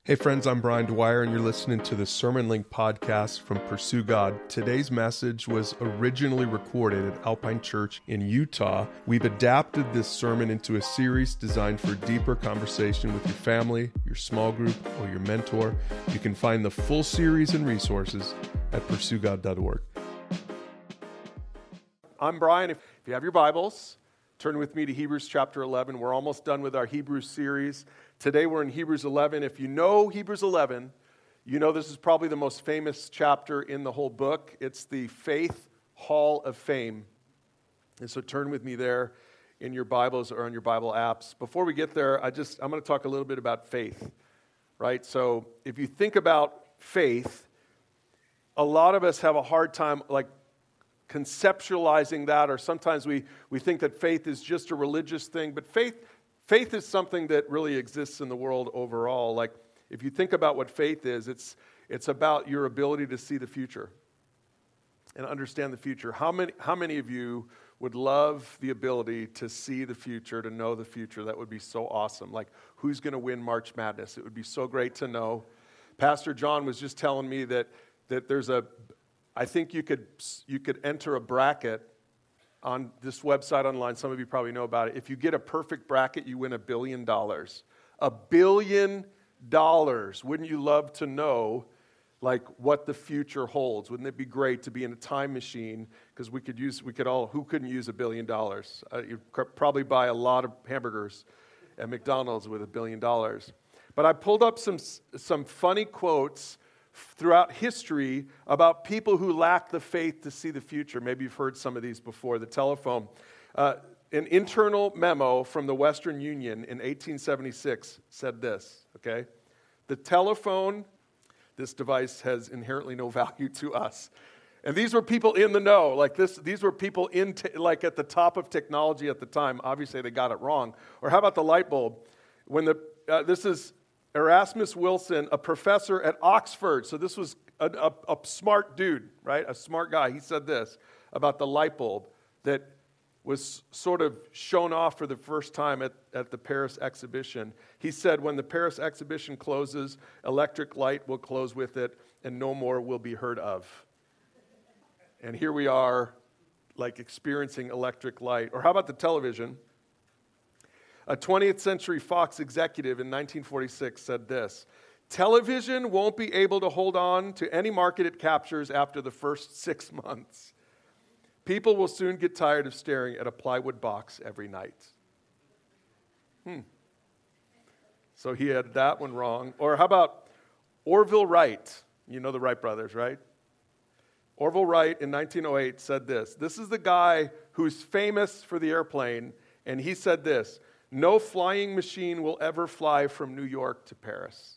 Hey friends, I'm Brian Dwyer and you're listening to the Sermon Link podcast from Pursue God. Today's message was originally recorded at Alpine Church in Utah. We've adapted this sermon into a series designed for deeper conversation with your family, your small group, or your mentor. You can find the full series and resources at pursuegod.org. I'm Brian. If you have your Bibles, turn with me to Hebrews chapter 11. We're almost done with our Hebrews series. Today we're in Hebrews 11. If you know Hebrews 11, you know this is probably the most famous chapter in the whole book. It's the Faith Hall of Fame. And so turn with me there in your Bibles or on your Bible apps. Before we get there, I'm going to talk a little bit about faith, right? So if you think about faith, a lot of us have a hard time conceptualizing that, or sometimes we think that faith is just a religious thing, but faith is something that really exists in the world overall. Like, if you think about what faith is, it's about your ability to see the future and understand the future. How many of you would love the ability to see the future, to know the future? That would be so awesome. Like, who's going to win March Madness? It would be so great to know. Pastor John was just telling me that there's I think you could enter a bracket on this website online. Some of you probably know about it. If you get a perfect bracket, you win $1 billion. $1 billion. Wouldn't you love to know, what the future holds? Wouldn't it be great to be in a time machine? Because who couldn't use $1 billion? You'd probably buy a lot of hamburgers at McDonald's with $1 billion. But I pulled up some funny quotes throughout history about people who lack the faith to see the future. Maybe you've heard some of these before. The telephone. An internal memo from the Western Union in 1876 said this, okay? The telephone, this device has inherently no value to us. And these were people in the know. These were people at the top of technology at the time. Obviously, they got it wrong. Or how about the light bulb? This is Erasmus Wilson, a professor at Oxford. So this was a smart dude, right? A smart guy. He said this about the light bulb that was sort of shown off for the first time at the Paris exhibition. He said, when the Paris exhibition closes, electric light will close with it, and no more will be heard of. And here we are, experiencing electric light. Or how about the television? A 20th Century Fox executive in 1946 said this: television won't be able to hold on to any market it captures after the first 6 months. People will soon get tired of staring at a plywood box every night. So he had that one wrong. Or how about Orville Wright? You know the Wright brothers, right? Orville Wright in 1908 said this. This is the guy who's famous for the airplane, and he said this: no flying machine will ever fly from New York to Paris.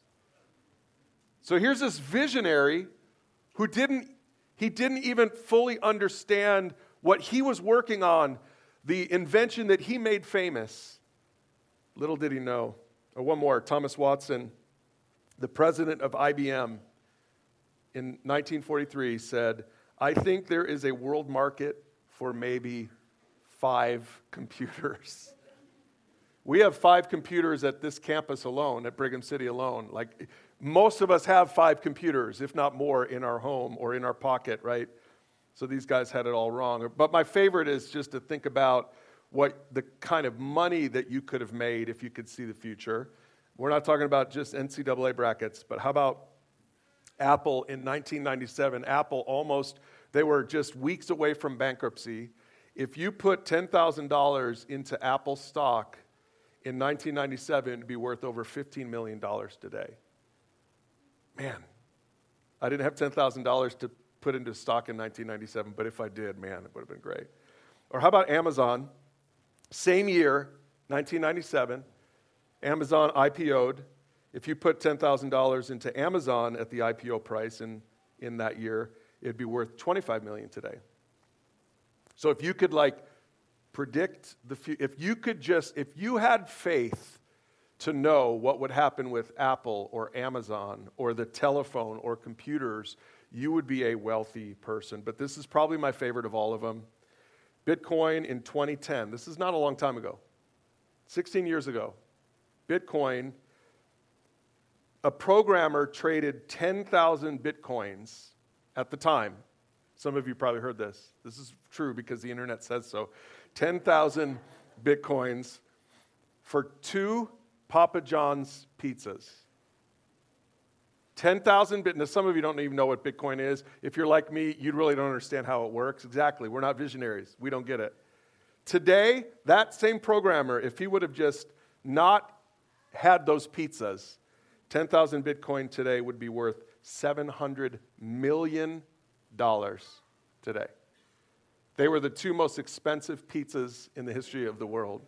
So here's this visionary who didn't even fully understand what he was working on, the invention that he made famous. Little did he know. Or one more, Thomas Watson, the president of IBM in 1943 said, I think there is a world market for maybe 5 computers. We have 5 computers at this campus alone, at Brigham City alone. Most of us have 5 computers, if not more, in our home or in our pocket, right? So these guys had it all wrong. But my favorite is just to think about what the kind of money that you could have made if you could see the future. We're not talking about just NCAA brackets, but how about Apple in 1997? They were just weeks away from bankruptcy. If you put $10,000 into Apple stock, in 1997, it would be worth over $15 million today. Man, I didn't have $10,000 to put into stock in 1997, but if I did, man, it would have been great. Or how about Amazon? Same year, 1997, Amazon IPO'd. If you put $10,000 into Amazon at the IPO price in that year, it'd be worth $25 million today. So if you could predict the future, if you had faith to know what would happen with Apple or Amazon or the telephone or computers, you would be a wealthy person. But this is probably my favorite of all of them. Bitcoin in 2010. This is not a long time ago. 16 years ago. Bitcoin a programmer traded 10,000 Bitcoins at the time. Some of you probably heard this. This is true because the internet says so. 10,000 Bitcoins for 2 Papa John's pizzas. 10,000 Bitcoin. Now, some of you don't even know what Bitcoin is. If you're like me, you really don't understand how it works. Exactly. We're not visionaries. We don't get it. Today, that same programmer, if he would have just not had those pizzas, 10,000 Bitcoin today would be worth $700 million today. They were the 2 most expensive pizzas in the history of the world.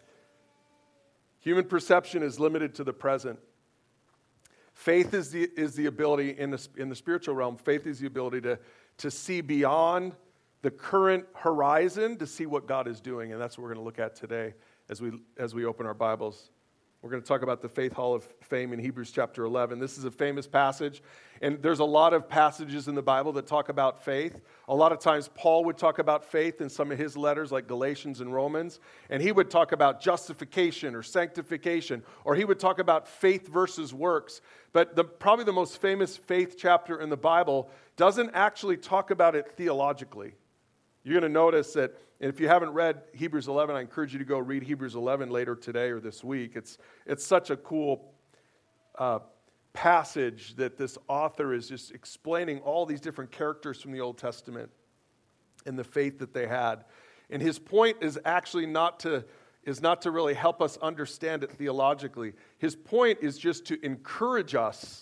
Human perception is limited to the present. Faith is the ability in the spiritual realm. Faith is the ability to see beyond the current horizon, to see what God is doing, and that's what we're going to look at today as we open our Bibles. We're going to talk about the Faith Hall of Fame in Hebrews chapter 11. This is a famous passage, and there's a lot of passages in the Bible that talk about faith. A lot of times Paul would talk about faith in some of his letters like Galatians and Romans, and he would talk about justification or sanctification, or he would talk about faith versus works. But probably the most famous faith chapter in the Bible doesn't actually talk about it theologically. You're going to notice that, and if you haven't read Hebrews 11, I encourage you to go read Hebrews 11 later today or this week. It's such a cool passage that this author is just explaining all these different characters from the Old Testament and the faith that they had. And his point is actually not to really help us understand it theologically. His point is just to encourage us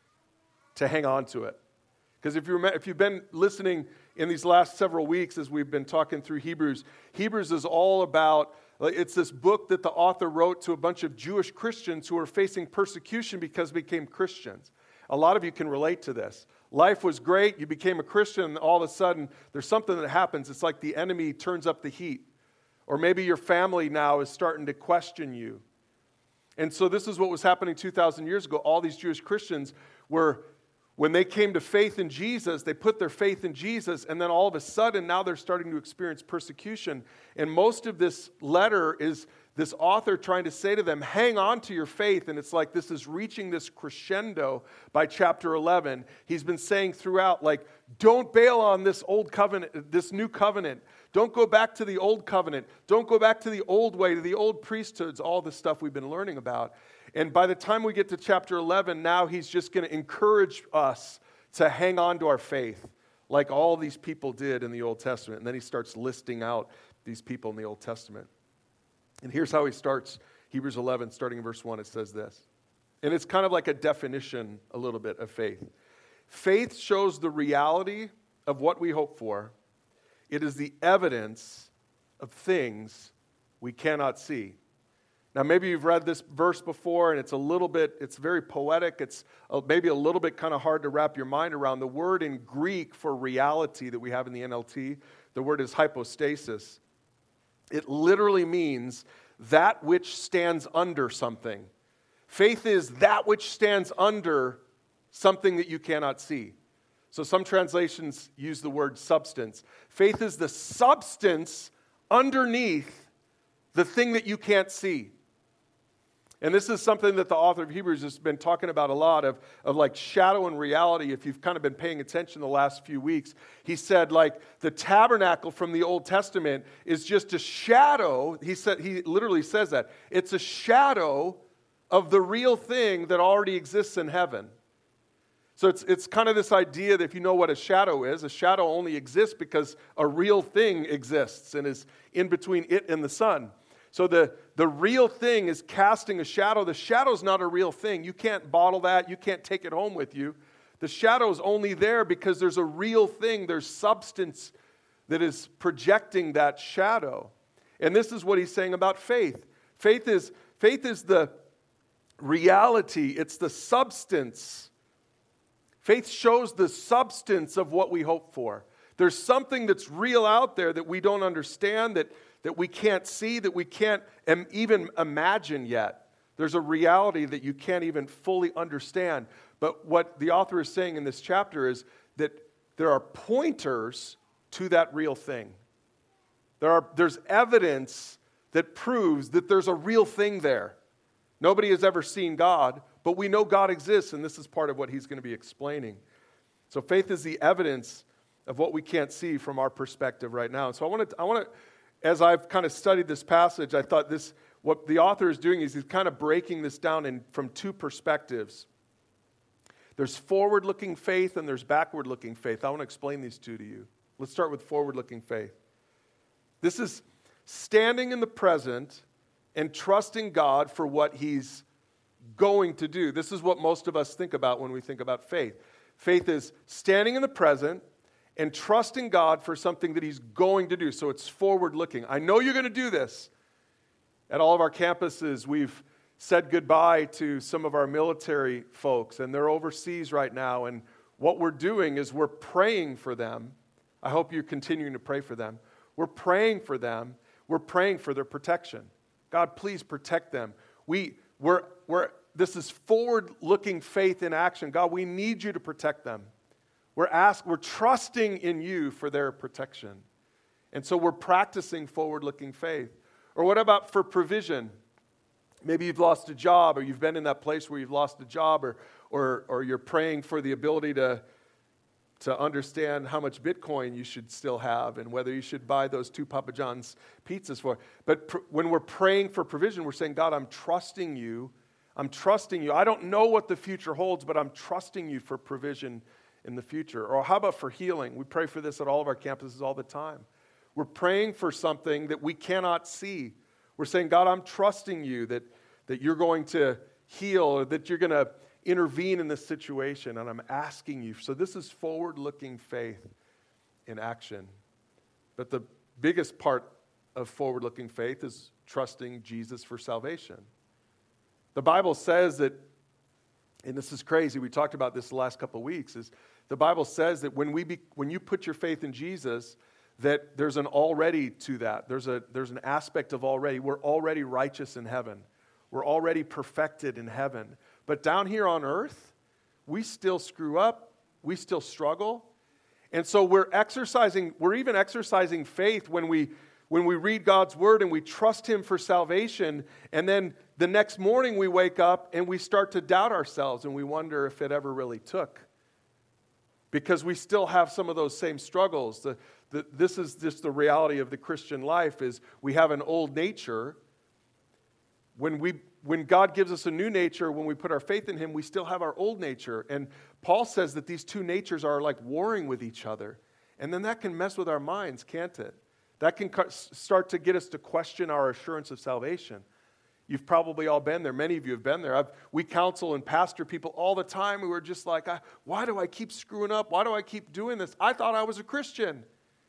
to hang on to it. Because if you've been listening in these last several weeks as we've been talking through Hebrews, Hebrews is all about, it's this book that the author wrote to a bunch of Jewish Christians who were facing persecution because they became Christians. A lot of you can relate to this. Life was great, you became a Christian, and all of a sudden there's something that happens. It's like the enemy turns up the heat. Or maybe your family now is starting to question you. And so this is what was happening 2,000 years ago. All these Jewish Christians were, when they came to faith in Jesus, they put their faith in Jesus, and then all of a sudden, now they're starting to experience persecution. And most of this letter is this author trying to say to them, hang on to your faith. And it's like this is reaching this crescendo by chapter 11. He's been saying throughout, like, don't bail on this old covenant, this new covenant. Don't go back to the old covenant. Don't go back to the old way, to the old priesthoods, all the stuff we've been learning about. And by the time we get to chapter 11, now he's just going to encourage us to hang on to our faith like all these people did in the Old Testament. And then he starts listing out these people in the Old Testament. And here's how he starts Hebrews 11, starting in verse 1. It says this. And it's kind of like a definition, a little bit, of faith. Faith shows the reality of what we hope for. It is the evidence of things we cannot see. Now, maybe you've read this verse before, and it's very poetic. It's maybe a little bit kind of hard to wrap your mind around. The word in Greek for reality that we have in the NLT, the word is hypostasis. It literally means that which stands under something. Faith is that which stands under something that you cannot see. So some translations use the word substance. Faith is the substance underneath the thing that you can't see. And this is something that the author of Hebrews has been talking about a lot of like shadow and reality. If you've kind of been paying attention the last few weeks, he said like the tabernacle from the Old Testament is just a shadow. He literally says that. It's a shadow of the real thing that already exists in heaven. So it's kind of this idea that if you know what a shadow only exists because a real thing exists and is in between it and the sun. So the real thing is casting a shadow. The shadow's not a real thing. You can't bottle that. You can't take it home with you. The shadow's only there because there's a real thing. There's substance that is projecting that shadow. And this is what he's saying about faith. Faith is the reality. It's the substance. Faith shows the substance of what we hope for. There's something that's real out there that we don't understand, that we can't see, that we can't even imagine yet. There's a reality that you can't even fully understand. But what the author is saying in this chapter is that there are pointers to that real thing. There's evidence that proves that there's a real thing there. Nobody has ever seen God, but we know God exists, and this is part of what he's going to be explaining. So faith is the evidence of what we can't see from our perspective right now. And so I want to, as I've kind of studied this passage, I thought what the author is doing is he's kind of breaking this down from two perspectives. There's forward-looking faith and there's backward-looking faith. I want to explain these two to you. Let's start with forward-looking faith. This is standing in the present and trusting God for what he's going to do. This is what most of us think about when we think about faith. Faith is standing in the present and trusting God for something that he's going to do. So it's forward-looking. I know you're going to do this. At all of our campuses, we've said goodbye to some of our military folks, and they're overseas right now. And what we're doing is we're praying for them. I hope you're continuing to pray for them. We're praying for them. We're praying for their protection. God, please protect them. This is forward-looking faith in action. God, we need you to protect them. We're trusting in you for their protection. And so we're practicing forward-looking faith. Or what about for provision? Maybe you've lost a job, or you've been in that place where you've lost a job, or you're praying for the ability to understand how much Bitcoin you should still have and whether you should buy those 2 Papa John's pizzas for. But when we're praying for provision, we're saying, God, I'm trusting you. I'm trusting you. I don't know what the future holds, but I'm trusting you for provision in the future. Or how about for healing? We pray for this at all of our campuses all the time. We're praying for something that we cannot see. We're saying, God, I'm trusting you that you're going to heal, or that you're going to intervene in this situation, and I'm asking you. So this is forward-looking faith in action. But the biggest part of forward-looking faith is trusting Jesus for salvation. The Bible says that, and this is crazy, we talked about this the last couple of weeks, is the Bible says that when you put your faith in Jesus, that there's an already to that. There's an aspect of already. We're already righteous in heaven. We're already perfected in heaven. But down here on earth, we still screw up. We still struggle. And so we're even exercising faith when we read God's word and we trust him for salvation. And then the next morning we wake up and we start to doubt ourselves and we wonder if it ever really took. Because we still have some of those same struggles. This is just the reality of the Christian life, is we have an old nature. When God gives us a new nature, when we put our faith in him, we still have our old nature. And Paul says that these two natures are like warring with each other. And then that can mess with our minds, can't it? That can start to get us to question our assurance of salvation. You've probably all been there. Many of you have been there. We counsel and pastor people all the time who are just like, why do I keep screwing up? Why do I keep doing this? I thought I was a Christian.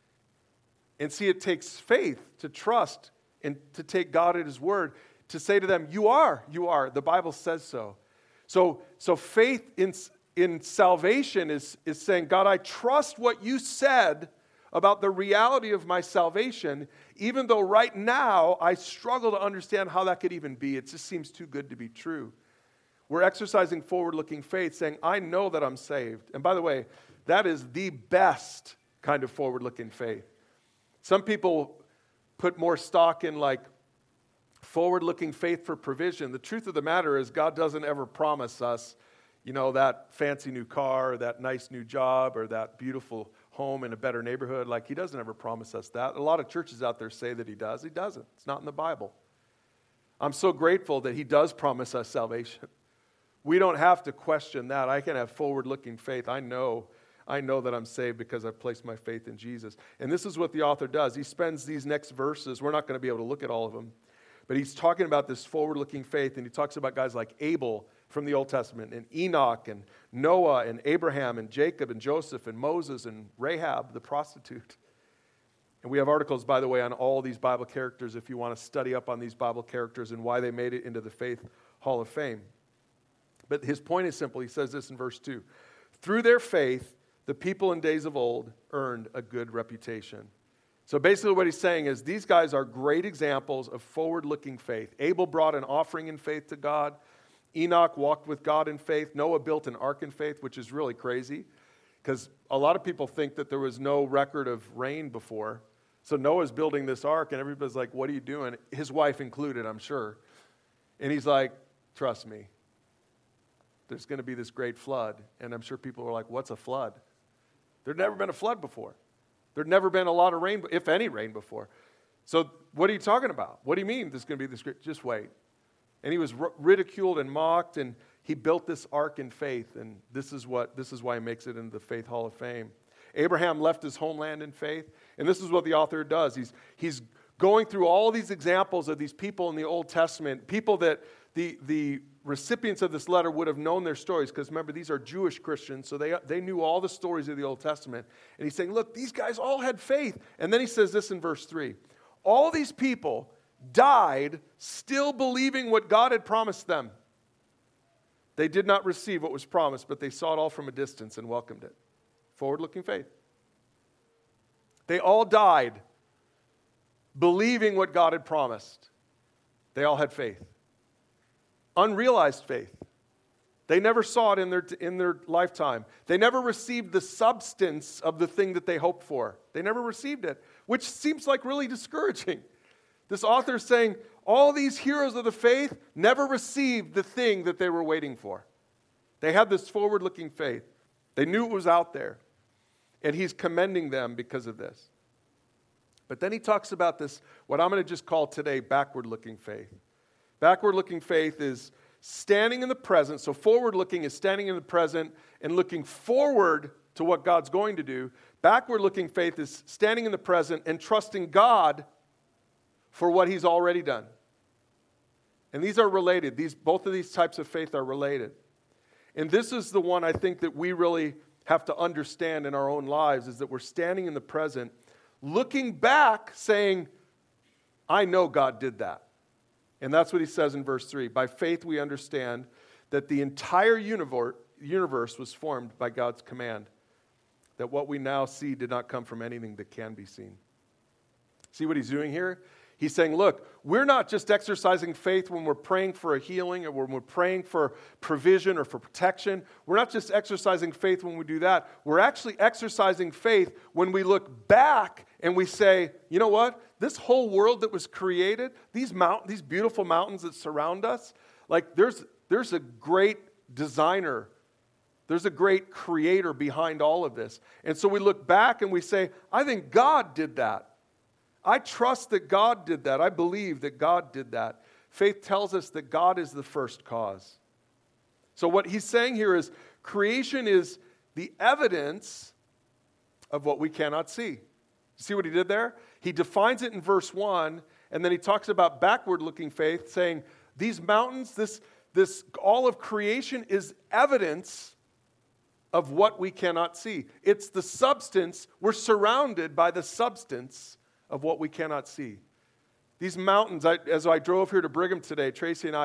And see, it takes faith to trust and to take God at his word, to say to them, you are. The Bible says so. So faith in salvation is saying, God, I trust what you said about the reality of my salvation, even though right now I struggle to understand how that could even be. It just seems too good to be true. We're exercising forward-looking faith, saying, I know that I'm saved. And by the way, that is the best kind of forward-looking faith. Some people put more stock in like forward-looking faith for provision. The truth of the matter is God doesn't ever promise us, that fancy new car, or that nice new job, or that beautiful home in a better neighborhood. Like, he doesn't ever promise us that. A lot of churches out there say that he does. He doesn't. It's not in the Bible. I'm so grateful that he does promise us salvation. We don't have to question that. I can have forward-looking faith. I know that I'm saved because I've placed my faith in Jesus. And this is what the author does. He spends these next verses. We're not going to be able to look at all of them. But he's talking about this forward-looking faith, and he talks about guys like Abel from the Old Testament, and Enoch, and Noah, and Abraham, and Jacob, and Joseph, and Moses, and Rahab, the prostitute. And we have articles, by the way, on all these Bible characters if you want to study up on these Bible characters and why they made it into the Faith Hall of Fame. But his point is simple. He says this in verse 2. Through their faith, the people in days of old earned a good reputation. So basically what he's saying is these guys are great examples of forward-looking faith. Abel brought an offering in faith to God. Enoch walked with God in faith. Noah built an ark in faith, which is really crazy because a lot of people think that there was no record of rain before. So Noah's building this ark, and everybody's like, what are you doing? His wife included, I'm sure. And he's like, trust me. there's going to be this great flood. And I'm sure people were like, what's a flood? There'd never been a flood before. There'd never been a lot of rain, if any rain before. So what are you talking about? What do you mean there's going to be this great? Just wait. And he was ridiculed and mocked, and he built this ark in faith, and this is why he makes it into the Faith Hall of Fame. Abraham left his homeland in faith, and this is what the author does. He's going through all these examples of these people in the Old Testament, people that the recipients of this letter would have known their stories, because remember, these are Jewish Christians, so they knew all the stories of the Old Testament. And he's saying, look, these guys all had faith. And then he says this in verse 3. All these people died still believing what God had promised them. They did not receive what was promised, but they saw it all from a distance and welcomed it. Forward-looking faith. They all died believing what God had promised. They all had faith. Unrealized faith. They never saw it in their lifetime. They never received the substance of the thing that they hoped for. They never received it, which seems like really discouraging. This author is saying all these heroes of the faith never received the thing that they were waiting for. They had this forward-looking faith. They knew it was out there. And he's commending them because of this. But then he talks about this, what I'm going to just call today, backward-looking faith. Backward-looking faith is standing in the present. So forward-looking is standing in the present and looking forward to what God's going to do. Backward-looking faith is standing in the present and trusting God for what he's already done. And these are related. Both of these types of faith are related. And this is the one I think that we really have to understand in our own lives, is that we're standing in the present, looking back, saying, I know God did that. And that's what he says in verse 3. By faith we understand that the entire universe was formed by God's command, that what we now see did not come from anything that can be seen. See what he's doing here? He's saying, look, we're not just exercising faith when we're praying for a healing or when we're praying for provision or for protection. We're not just exercising faith when we do that. We're actually exercising faith when we look back and we say, you know what? This whole world that was created, these beautiful mountains that surround us, like there's a great designer. There's a great creator behind all of this. And so we look back and we say, I think God did that. I trust that God did that. I believe that God did that. Faith tells us that God is the first cause. So what he's saying here is creation is the evidence of what we cannot see. See what he did there? He defines it in verse 1, and then he talks about backward-looking faith, saying these mountains, this all of creation is evidence of what we cannot see. It's the substance. We're surrounded by the substance of what we cannot see. These mountains, as I drove here to Brigham today, Tracy and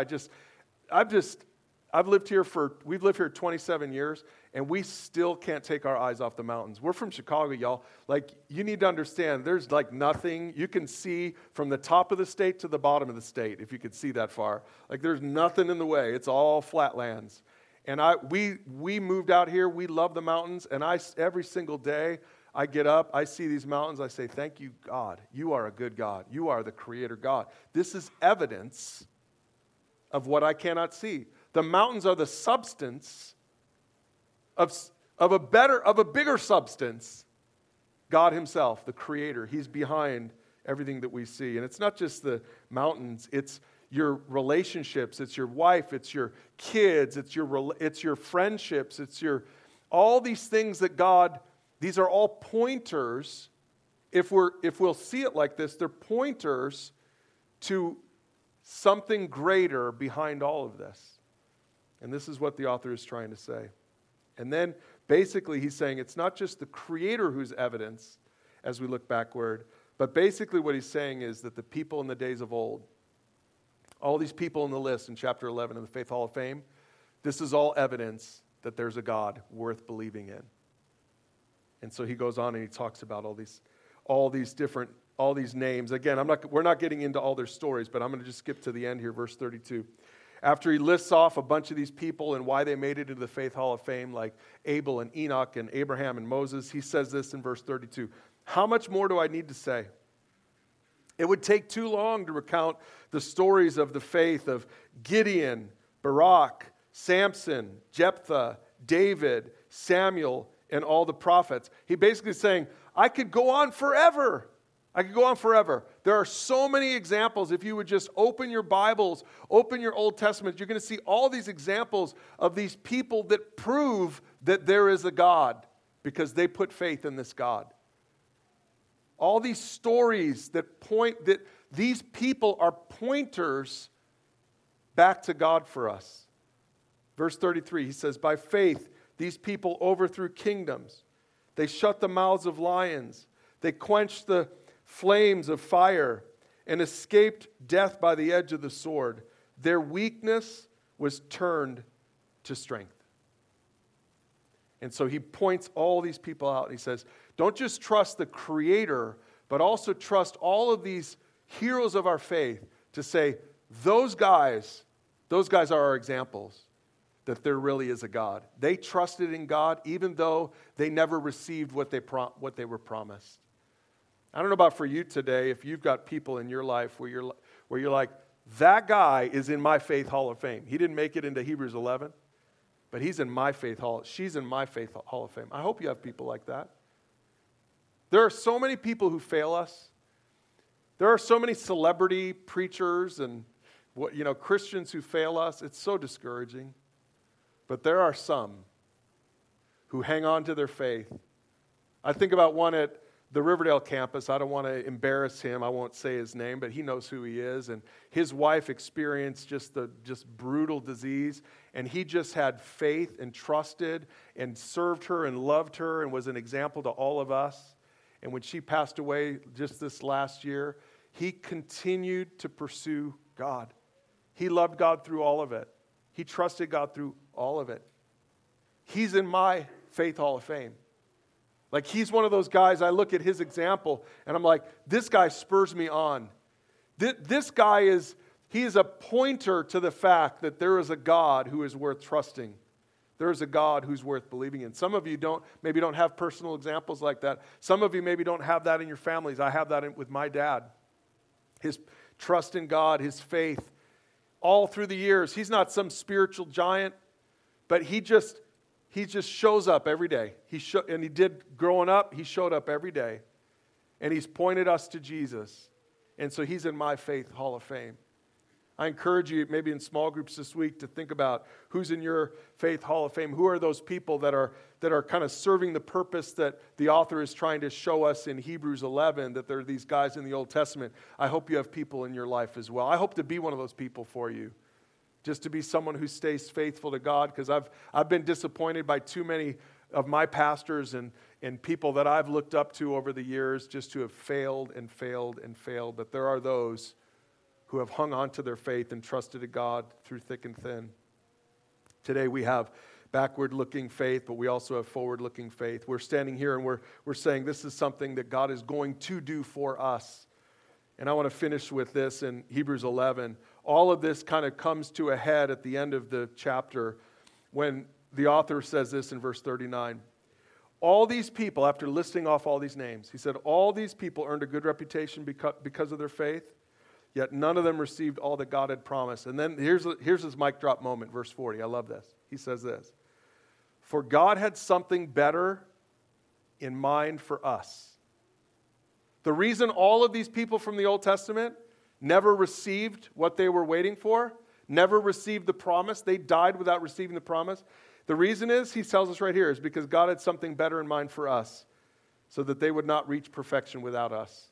we've lived here 27 years, and we still can't take our eyes off the mountains. We're from Chicago, y'all. Like, you need to understand, there's like nothing. You can see from the top of the state to the bottom of the state, if you could see that far. Like, there's nothing in the way. It's all flatlands. And we moved out here. We love the mountains, and every single day, I get up, I see these mountains, I say, thank you, God. You are a good God. You are the creator God. This is evidence of what I cannot see. The mountains are the substance of a bigger substance, God himself, the creator. He's behind everything that we see. And it's not just the mountains, it's your relationships, it's your wife, it's your kids, it's your friendships, all these things that God. These are all pointers. If we'll see it like this, they're pointers to something greater behind all of this. And this is what the author is trying to say. And then basically he's saying it's not just the creator who's evidence as we look backward, but basically what he's saying is that the people in the days of old, all these people in the list in chapter 11 of the Faith Hall of Fame, this is all evidence that there's a God worth believing in. And so he goes on and he talks about all these names. Again, we're not getting into all their stories, but I'm going to just skip to the end here, verse 32. After he lists off a bunch of these people and why they made it into the Faith Hall of Fame, like Abel and Enoch and Abraham and Moses, he says this in verse 32. How much more do I need to say? It would take too long to recount the stories of the faith of Gideon, Barak, Samson, Jephthah, David, Samuel, and all the prophets. He basically is saying, I could go on forever. I could go on forever. There are so many examples. If you would just open your Bibles, open your Old Testament, you're going to see all these examples of these people that prove that there is a God because they put faith in this God. All these stories that point that these people are pointers back to God for us. Verse 33, he says, by faith, these people overthrew kingdoms. They shut the mouths of lions. They quenched the flames of fire and escaped death by the edge of the sword. Their weakness was turned to strength. And so he points all these people out and he says, don't just trust the Creator, but also trust all of these heroes of our faith to say, those guys are our examples that there really is a God. They trusted in God even though they never received what they were promised. I don't know about for you today, if you've got people in your life where you're like, that guy is in my faith hall of fame. He didn't make it into Hebrews 11, but she's in my faith hall of fame. I hope you have people like that. There are so many people who fail us. There are so many celebrity preachers and Christians who fail us. It's so discouraging. But there are some who hang on to their faith. I think about one at the Riverdale campus. I don't want to embarrass him. I won't say his name, but he knows who he is. And his wife experienced just brutal disease. And he just had faith and trusted and served her and loved her and was an example to all of us. And when she passed away just this last year, he continued to pursue God. He loved God through all of it. He trusted God through all of it. He's in my faith hall of fame. Like, he's one of those guys, I look at his example, and I'm like, this guy spurs me on. This guy he is a pointer to the fact that there is a God who is worth trusting. There is a God who's worth believing in. Some of you maybe don't have personal examples like that. Some of you maybe don't have that in your families. I have that with my dad. His trust in God, his faith, all through the years. He's not some spiritual giant, but he just shows up every day. And he did growing up. He showed up every day. And he's pointed us to Jesus. And so he's in my faith hall of fame. I encourage you, maybe in small groups this week, to think about who's in your faith hall of fame. Who are those people that are kind of serving the purpose that the author is trying to show us in Hebrews 11, that there are these guys in the Old Testament. I hope you have people in your life as well. I hope to be one of those people for you. Just to be someone who stays faithful to God, because I've been disappointed by too many of my pastors and people that I've looked up to over the years just to have failed and failed and failed. But there are those who have hung on to their faith and trusted in God through thick and thin. Today we have backward-looking faith, but we also have forward-looking faith. We're standing here and we're saying this is something that God is going to do for us. And I want to finish with this in Hebrews 11. All of this kind of comes to a head at the end of the chapter when the author says this in verse 39. All these people, after listing off all these names, he said, all these people earned a good reputation because of their faith, yet none of them received all that God had promised. And then here's his mic drop moment, verse 40. I love this. He says this. For God had something better in mind for us. The reason all of these people from the Old Testament never received what they were waiting for, never received the promise, they died without receiving the promise. The reason is, he tells us right here, is because God had something better in mind for us so that they would not reach perfection without us.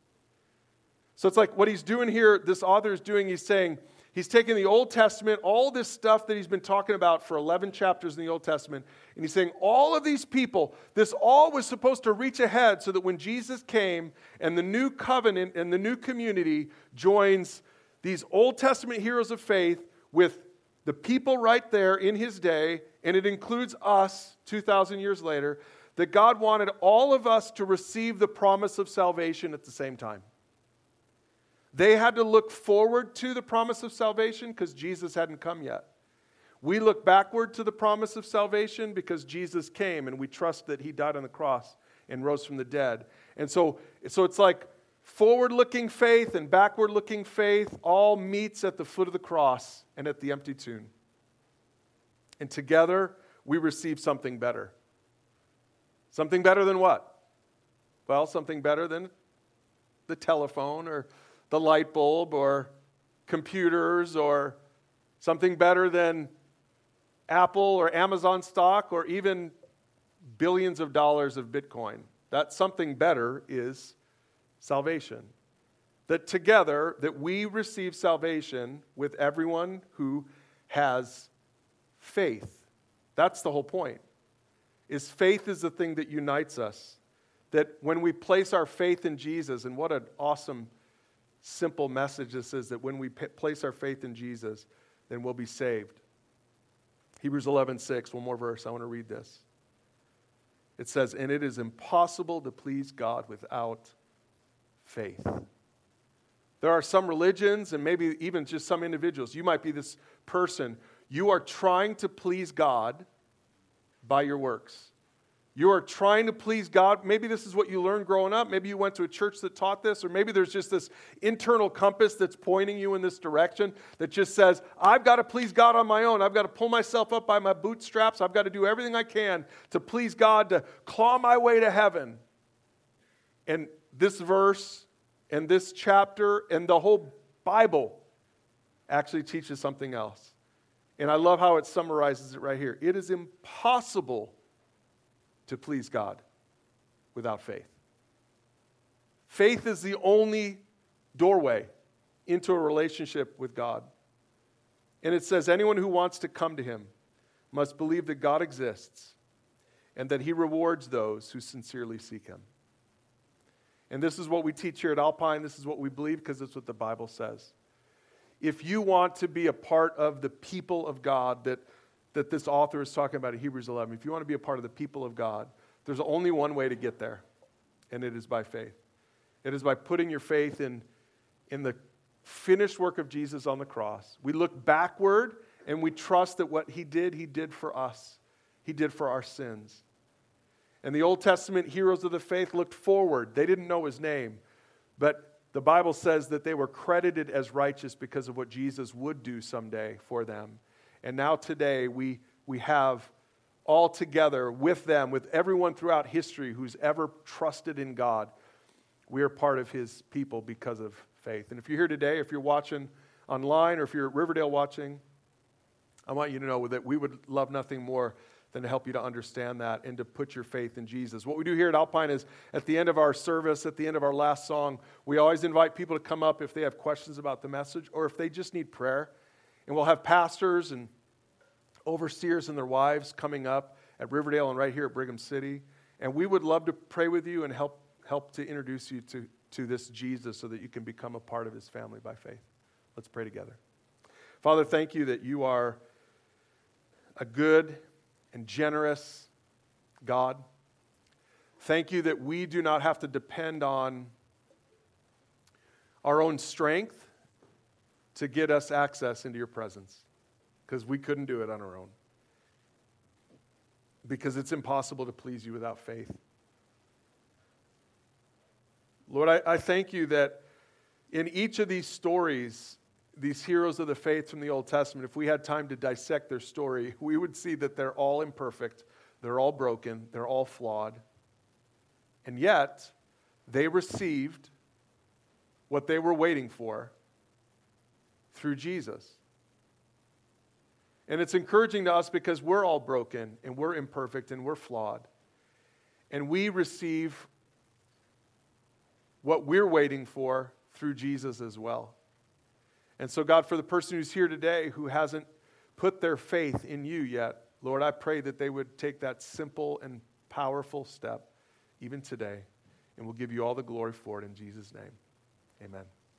So it's like what he's doing here, this author is doing, he's saying, he's taking the Old Testament, all this stuff that he's been talking about for 11 chapters in the Old Testament, and he's saying all of these people, this all was supposed to reach ahead so that when Jesus came and the new covenant and the new community joins these Old Testament heroes of faith with the people right there in his day, and it includes us 2,000 years later, that God wanted all of us to receive the promise of salvation at the same time. They had to look forward to the promise of salvation because Jesus hadn't come yet. We look backward to the promise of salvation because Jesus came and we trust that he died on the cross and rose from the dead. And so it's like forward-looking faith and backward-looking faith all meets at the foot of the cross and at the empty tomb. And together, we receive something better. Something better than what? Well, something better than the telephone or the light bulb or computers, or something better than Apple or Amazon stock or even billions of dollars of Bitcoin. That something better is salvation. That together, that we receive salvation with everyone who has faith. That's the whole point. Is faith is the thing that unites us. That when we place our faith in Jesus, and what an awesome, simple message this is, that when we place our faith in Jesus, then we'll be saved. Hebrews 11:6, one more verse, I want to read this. It says, and it is impossible to please God without faith. There are some religions, and maybe even just some individuals, you might be this person, you are trying to please God by your works. You are trying to please God. Maybe this is what you learned growing up. Maybe you went to a church that taught this, or maybe there's just this internal compass that's pointing you in this direction that just says, I've got to please God on my own. I've got to pull myself up by my bootstraps. I've got to do everything I can to please God, to claw my way to heaven. And this verse and this chapter and the whole Bible actually teaches something else. And I love how it summarizes it right here. It is impossible to please God without faith. Faith is the only doorway into a relationship with God. And it says anyone who wants to come to him must believe that God exists and that he rewards those who sincerely seek him. And this is what we teach here at Alpine. This is what we believe because it's what the Bible says. If you want to be a part of the people of God that this author is talking about in Hebrews 11, if you want to be a part of the people of God, there's only one way to get there, and it is by faith. It is by putting your faith in the finished work of Jesus on the cross. We look backward, and we trust that what he did for us. He did for our sins. And the Old Testament heroes of the faith looked forward. They didn't know his name, but the Bible says that they were credited as righteous because of what Jesus would do someday for them. And now today we have all together with them, with everyone throughout history who's ever trusted in God, we are part of his people because of faith. And if you're here today, if you're watching online or if you're at Riverdale watching, I want you to know that we would love nothing more than to help you to understand that and to put your faith in Jesus. What we do here at Alpine is at the end of our service, at the end of our last song, we always invite people to come up if they have questions about the message or if they just need prayer. And we'll have pastors and overseers and their wives coming up at Riverdale and right here at Brigham City. And we would love to pray with you and help to introduce you to this Jesus so that you can become a part of his family by faith. Let's pray together. Father, thank you that you are a good and generous God. Thank you that we do not have to depend on our own strength to get us access into your presence, because we couldn't do it on our own. Because it's impossible to please you without faith. Lord, I thank you that in each of these stories, these heroes of the faith from the Old Testament, if we had time to dissect their story, we would see that they're all imperfect, they're all broken, they're all flawed. And yet, they received what they were waiting for through Jesus. And it's encouraging to us because we're all broken and we're imperfect and we're flawed. And we receive what we're waiting for through Jesus as well. And so, God, for the person who's here today who hasn't put their faith in you yet, Lord, I pray that they would take that simple and powerful step even today. And we'll give you all the glory for it in Jesus' name. Amen.